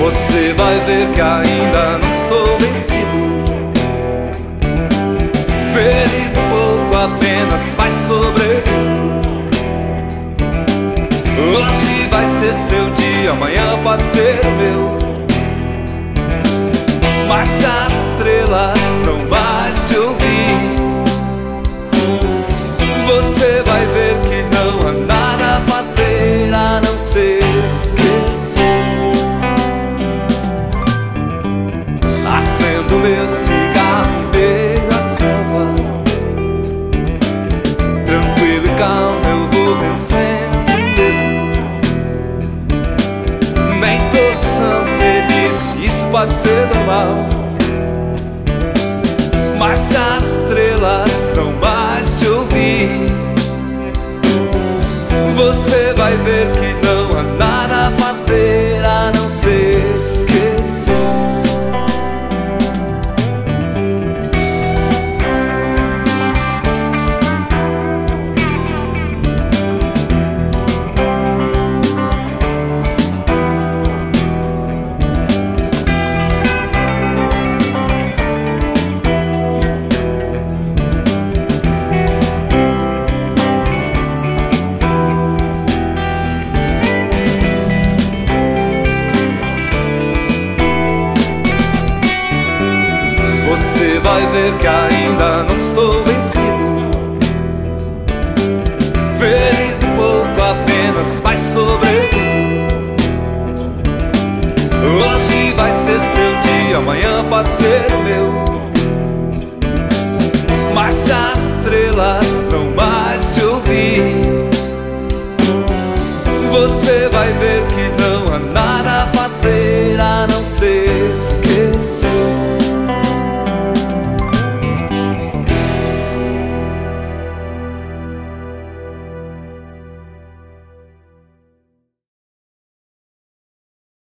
Você vai ver que ainda não estou vencido. Ferido pouco apenas, mas sobrevivo. Hoje vai ser seu dia, amanhã pode ser o meu. Mas as estrelas não mais te ouvir. Você vai ver que não há nada a fazer a não ser esquecer. Acendo meu cigarro em meio à selva. Tranquilo e calmo eu vou vencendo o medo. Nem todos são felizes, isso pode ser normal. Mas se as estrelas não mais te ouvir, você vai ver que não há nada a fazer a não ser esquecer. Você vai ver que ainda não estou vencido. Ferido pouco apenas, mas sobrevivo. Hoje vai ser seu dia, amanhã pode ser o meu. Mas se as estrelas não mais te ouvir, você vai ver que não há nada a fazer a não ser